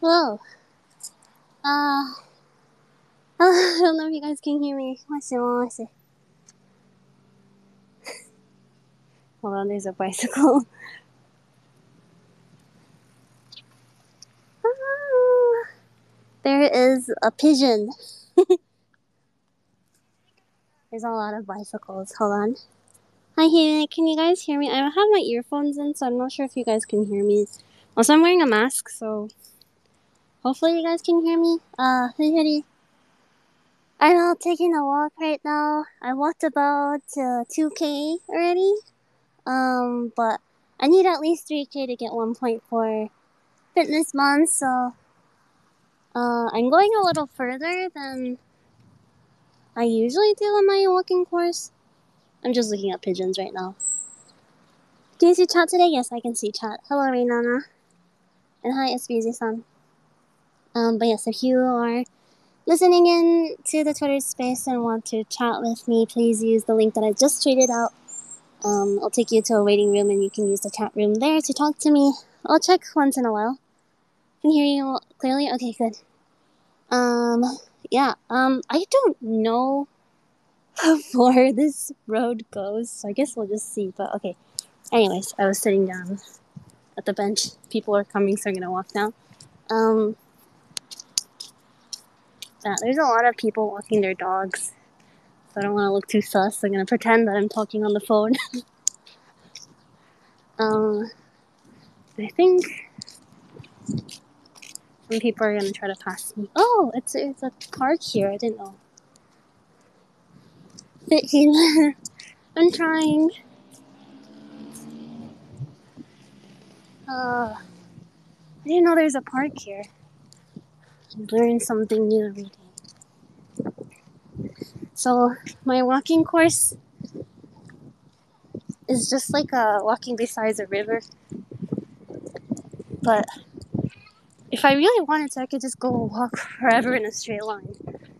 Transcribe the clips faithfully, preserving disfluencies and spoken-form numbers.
Hello. Uh, I don't know if you guys can hear me. Hold on, there's a bicycle. There is a pigeon. There's a lot of bicycles. Hold on. Hi, hey, can you guys hear me? I have my earphones in, so I'm not sure if you guys can hear me. Also, I'm wearing a mask, so hopefully you guys can hear me. Uh, hey, hey. I'm out taking a walk right now. I walked about uh, two K already. Um, but I need at least three K to get one point four fitness month, so uh, I'm going a little further than I usually do on my walking course. I'm just looking at pigeons right now. Can you see chat today? Yes, I can see chat. Hello, Rainana. And hi, it's Busy-san. Um, but yes, if you are listening in to the Twitter space and want to chat with me, please use the link that I just tweeted out. Um, I'll take you to a waiting room and you can use the chat room there to talk to me. I'll check once in a while. Can hear you clearly? Okay, good. Um, yeah, um, I don't know how far this road goes, so I guess we'll just see, but okay. Anyways, I was sitting down at the bench. People are coming, so I'm gonna walk now. Um, yeah, there's a lot of people walking their dogs, so I don't want to look too sus. So I'm gonna pretend that I'm talking on the phone. um, I think some people are gonna try to pass me. Oh, it's it's a park here. I didn't know. Fit healer. I'm trying. Uh, I didn't know there's a park here. Learn something new every day. So my walking course is just like a walking beside a river. But if I really wanted to, I could just go walk forever in a straight line.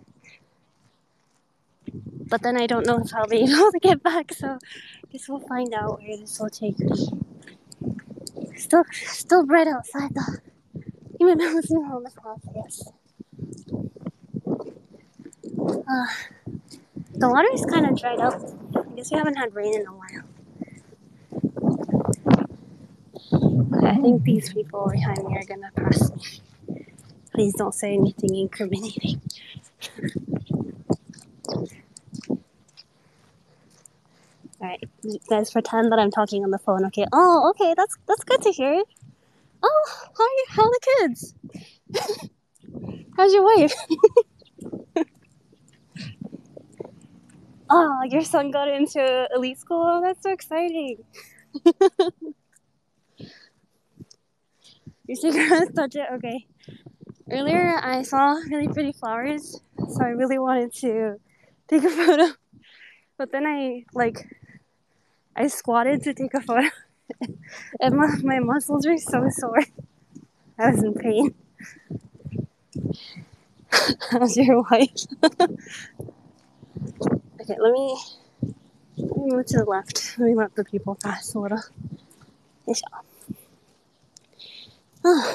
But then I don't know if I'll be able to get back, so I guess we'll find out where this will take me. Still, still bright outside though. Even though it's not on the path, I guess. Uh, the water's kind of dried up. I guess we haven't had rain in a while. I think these people behind me are gonna pass me. Please don't say anything incriminating. Alright, you guys pretend that I'm talking on the phone, okay? Oh, okay, that's that's good to hear. Oh, how are you? How are the kids? How's your wife? Oh, your son got into elite school? Oh, that's so exciting. Your secret touch it? Okay. Earlier, I saw really pretty flowers, so I really wanted to take a photo. But then I, like, I squatted to take a photo, and my, my muscles were so sore. I was in pain. How's your wife? Okay, let me, let me move to the left. Let me let the people pass a little. Oh,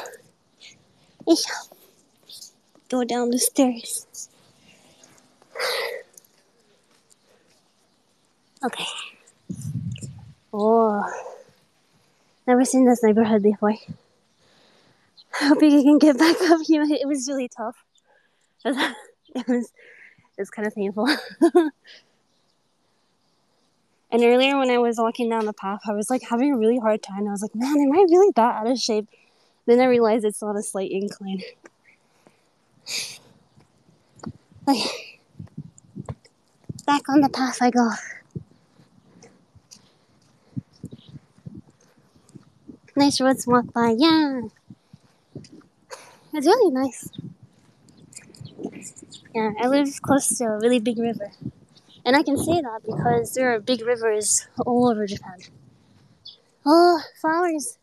go down the stairs. Okay. Oh, never seen this neighborhood before. Hoping I can get back up. You know, it was really tough. It was, it was kind of painful. And earlier when I was walking down the path, I was like having a really hard time. I was like, man, am I really that out of shape? Then I realized it's not a slight incline. Okay. Back on the path I go. Nice roads to walk by. Yeah. It's really nice. Yeah, I live close to a really big river. And I can say that because there are big rivers all over Japan. Oh, flowers.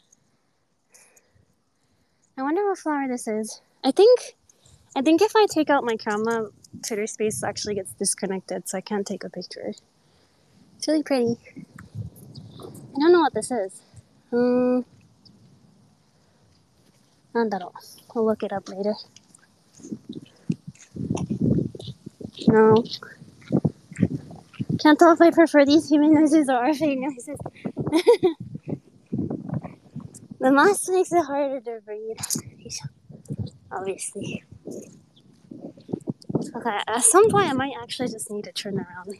I wonder what flower this is. I think I think if I take out my camera, Twitter Space actually gets disconnected, so I can't take a picture. It's really pretty. I don't know what this is. Um, Nandaro. I'll look it up later. No. Can't tell if I prefer these human noises or our fake noises. The mask makes it harder to breathe. Obviously. Okay, at some point I might actually just need to turn around.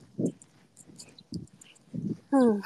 Hmm.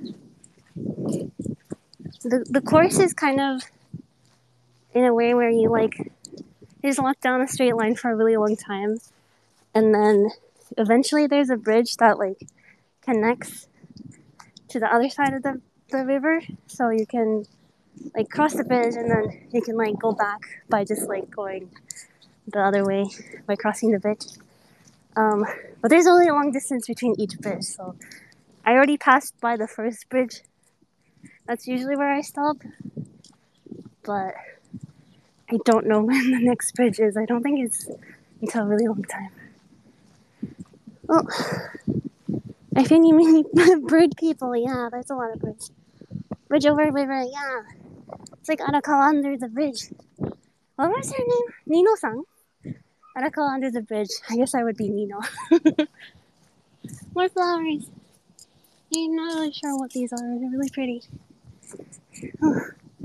The the course is kind of in a way where you like you just walk down a straight line for a really long time, and then eventually there's a bridge that like connects to the other side of the, the river, so you can like cross the bridge and then you can like go back by just like going the other way by crossing the bridge. Um, but there's only a long distance between each bridge, so I already passed by the first bridge. That's usually where I stop, but I don't know when the next bridge is. I don't think it's until a really long time. Oh, I think you mean bird people. Yeah, there's a lot of birds. Bridge over river. Yeah, it's like Arakawa under the bridge. What was her name? Nino-san. Arakawa under the bridge. I guess I would be Nino. More flowers. I'm not really sure what these are. They're really pretty. Oh.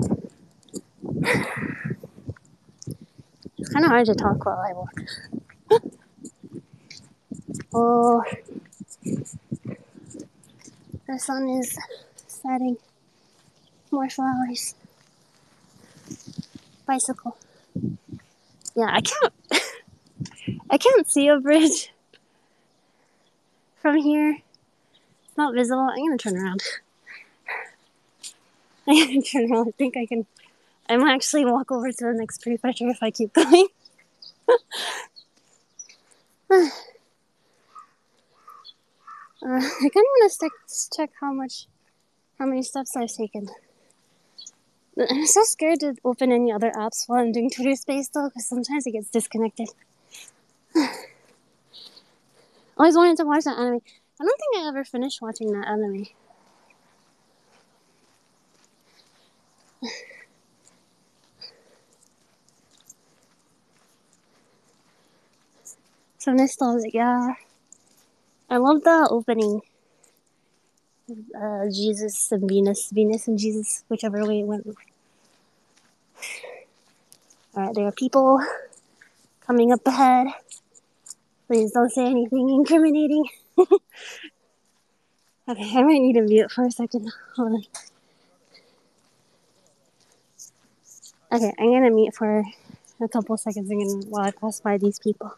It's kind of hard to talk while I walk. Oh, the sun is setting. More flowers. Bicycle. Yeah, I can't. I can't see a bridge from here. It's not visible. I'm gonna turn around. I'm gonna turn around. I think I can. I might actually walk over to the next prefecture if I keep going. uh, I kind of want to check how much, how many steps I've taken. I'm so scared to open any other apps while I'm doing Twitter Space though, because sometimes it gets disconnected. Always wanted to watch that anime. I don't think I ever finished watching that anime. So nostalgic, yeah. I love the opening. Uh, Jesus and Venus, Venus and Jesus, whichever way it went. Alright, there are people coming up ahead. Please don't say anything incriminating. Okay, I might need to mute for a second. Hold on. Okay, I'm gonna mute for a couple seconds again while I pass by these people.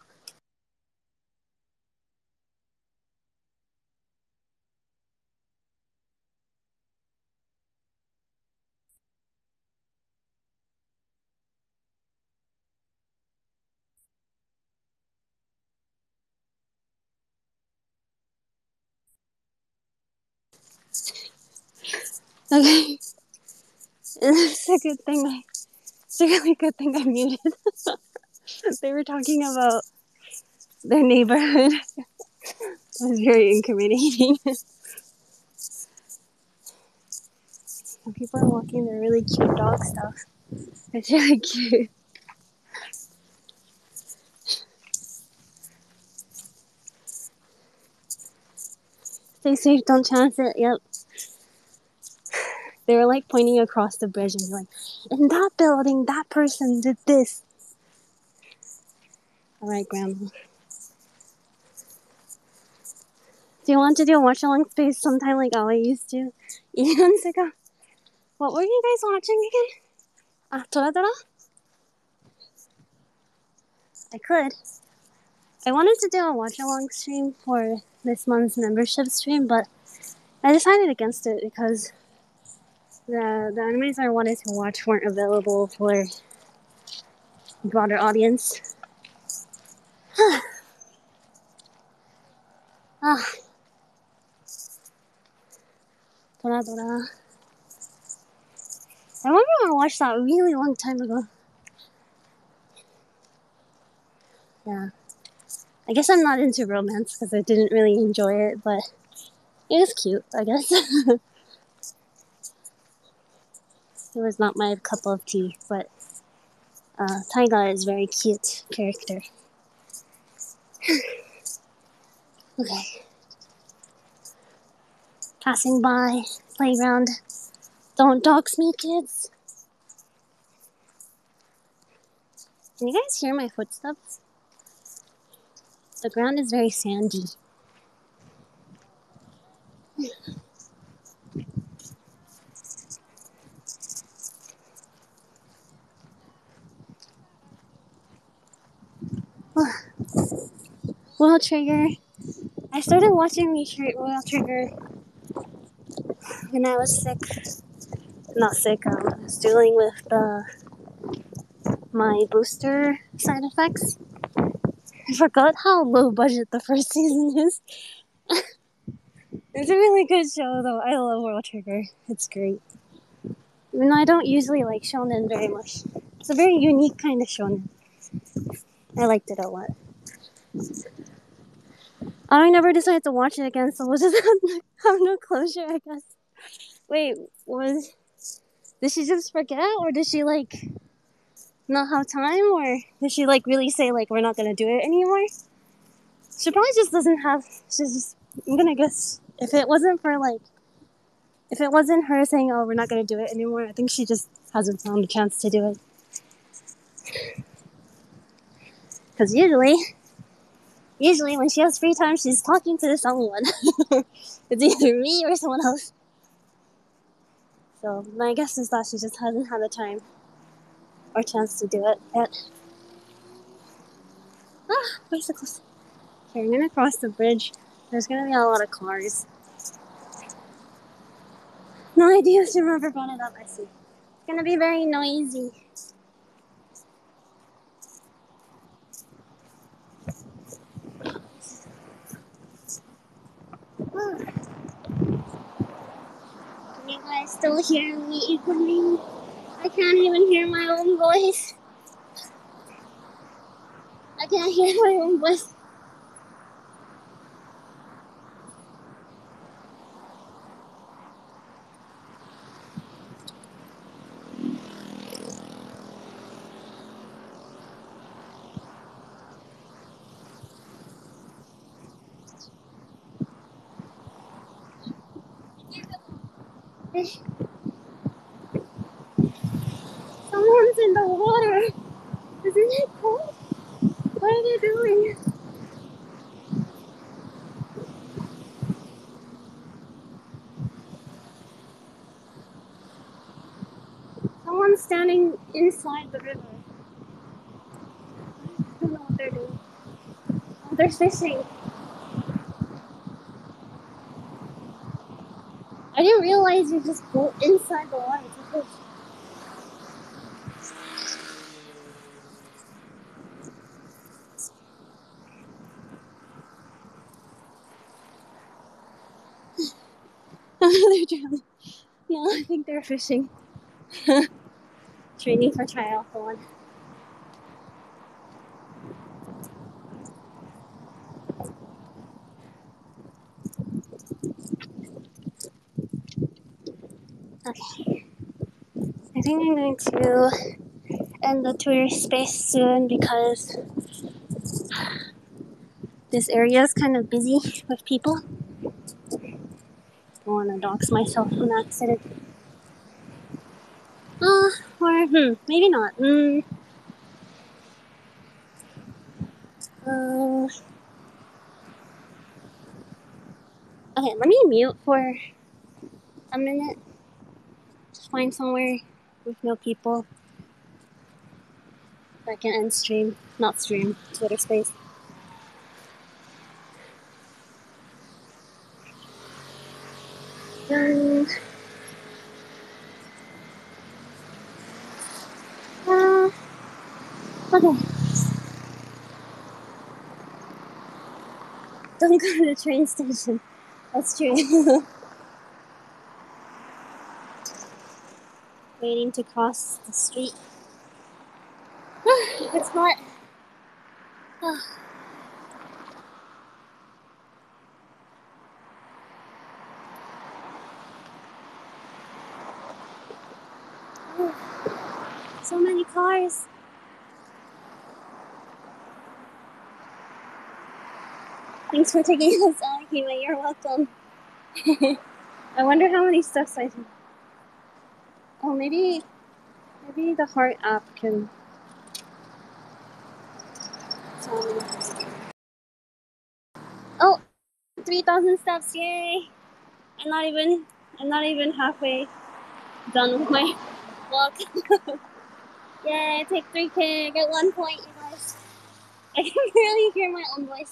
Okay. It's a good thing I, it's a really good thing I muted. They were talking about their neighborhood. It was very incriminating. People are walking their really cute dog stuff. It's really cute. Stay safe, don't chance it. Yep. They were like pointing across the bridge and like, in that building, that person did this. Alright, Grandma. Do you want to do a watch along space sometime like I used to eons ago? What were you guys watching again? Ah, Toradora? I could. I wanted to do a watch along stream for this month's membership stream, but I decided against it because the the animes I wanted to watch weren't available for a broader audience. Ah, Toradora. I remember I watched that a really long time ago. Yeah. I guess I'm not into romance because I didn't really enjoy it, but it was cute, I guess. It was not my cup of tea, but Uh, Taiga is very cute character. Okay. Passing by playground. Don't dox me, kids. Can you guys hear my footsteps? The ground is very sandy. World Trigger. I started watching World Trigger when I was sick. Not sick, um, I was dealing with the, my booster side effects. I forgot how low budget the first season is. It's a really good show, though. I love World Trigger. It's great. Even though I don't usually like shonen very much. It's a very unique kind of shonen. I liked it a lot. I never decided to watch it again, so we'll just have no closure, I guess. Wait, was... Did she just forget, or did she, like, not have time, or did she, like, really say, like, we're not gonna do it anymore? She probably just doesn't have... She's just... I'm gonna guess... If it wasn't for, like... If it wasn't her saying, oh, we're not gonna do it anymore, I think she just hasn't found a chance to do it. Because usually... Usually, when she has free time, she's talking to someone. It's either me or someone else. So, my guess is that she just hasn't had the time or chance to do it yet. Ah, bicycles. Okay, I'm gonna cross the bridge. There's gonna be a lot of cars. No idea if you ever brought it up, I see. It's gonna be very noisy. Ah. Can you guys still hear me echoing? I can't even hear my own voice. I can't hear my own voice. Someone's in the water. Isn't it cold? What are they doing? Someone's standing inside the river. I don't know what they're doing. Oh, they're fishing. I didn't realize you just go inside the water to fish. They're drowning. No, I think they're fishing. Training for triathlon. Okay. I think I'm going to end the tourist space soon because this area is kind of busy with people. Don't want to dox myself on accident. Uh, or, hmm, maybe not. Mm, uh, okay, let me mute for a minute. Just find somewhere with no people. I can end stream, not stream, Twitter space. Um, uh, okay. Don't go to the train station. That's true. Waiting to cross the street. It's hot. So many cars. Thanks for taking us, Akima. You're welcome. I wonder how many steps I did. Oh, maybe, maybe the heart app can tell me. Oh, three thousand steps! Yay! I'm not even, I'm not even halfway done with my walk. Yay! Take three K. Get one point, you guys. I can barely hear my own voice.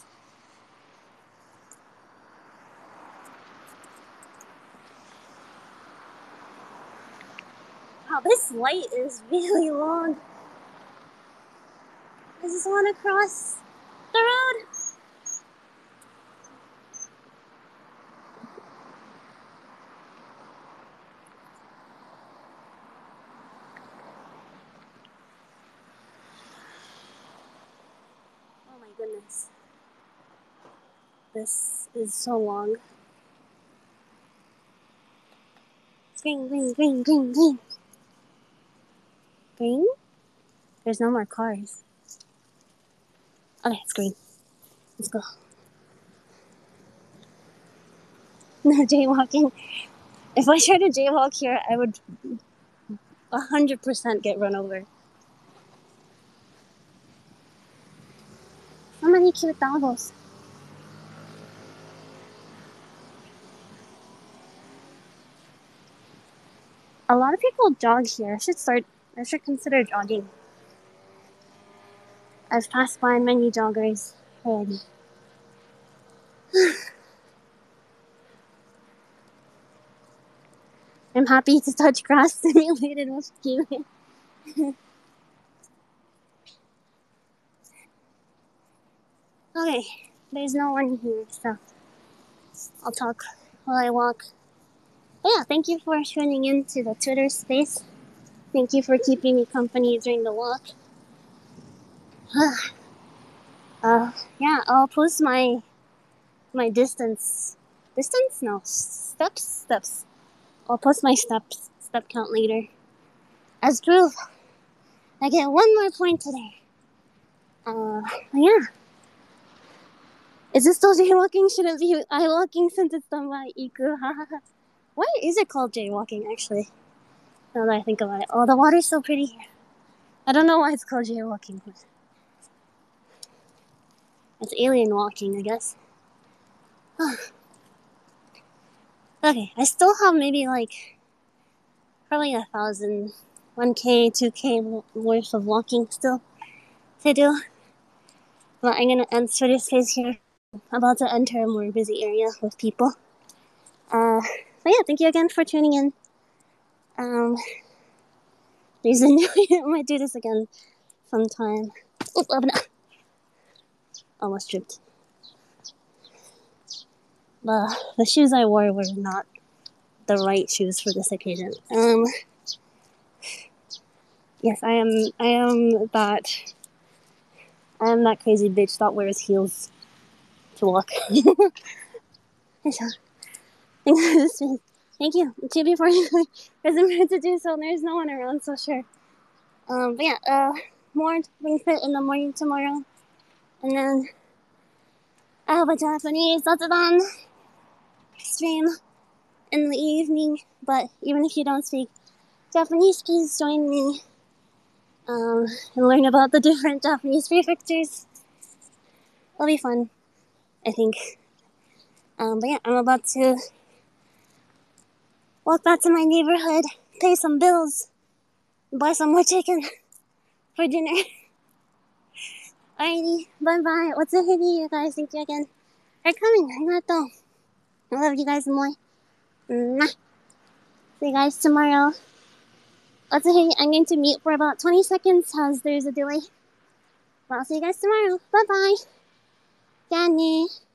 Wow, this light is really long. I just want to cross the road. Oh my goodness. This is so long. Green, green, green, green, green. Green? There's no more cars. Okay, it's green. Let's go. No jaywalking. If I tried to jaywalk here, I would one hundred percent get run over. So many cute doggos. A lot of people jog here. I should start, I should consider jogging. I've passed by many joggers already. I'm happy to touch grass simulated with you. Okay, there's no one here, so I'll talk while I walk. But yeah, thank you for tuning in to the Twitter space. Thank you for keeping me company during the walk. uh, yeah, I'll post my my distance. Distance? No, steps? Steps. I'll post my steps, step count later. As proof, I get one more point today. Uh, yeah. Is this still jaywalking? Should it be eye-walking since it's done by Iku? Why is it called jaywalking, actually? Now that I think about it. Oh, the water's so pretty here. I don't know why it's called jaywalking, but it's alien walking, I guess. Okay, I still have maybe like probably a thousand, one K, two K worth of walking still to do. But I'm gonna end Twitter space here. I'm about to enter a more busy area with people. Uh, but yeah, thank you again for tuning in. Um, there's a new, I might do this again sometime. Oop, open up. Almost tripped. The, the shoes I wore were not the right shoes for this occasion. Um, yes, I am, I am that, I am that crazy bitch that wears heels to walk. Thank you. Two before you wasn't meant to do so. There's no one around, so sure. Um, but yeah, uh, more Ring Fit in the morning tomorrow, and then I have a Japanese Zatsudan stream in the evening. But even if you don't speak Japanese, please join me um, and learn about the different Japanese prefectures. It'll be fun, I think. Um, but yeah, I'm about to walk back to my neighborhood, pay some bills, buy some more chicken for dinner. Alrighty, bye bye. What's a hitty, you guys? Thank you again for coming. Arigato. I love you guys more. Mwah. See you guys tomorrow. What's a hitty? I'm going to mute for about twenty seconds as there's a delay. But I'll see you guys tomorrow. Bye bye. Danny.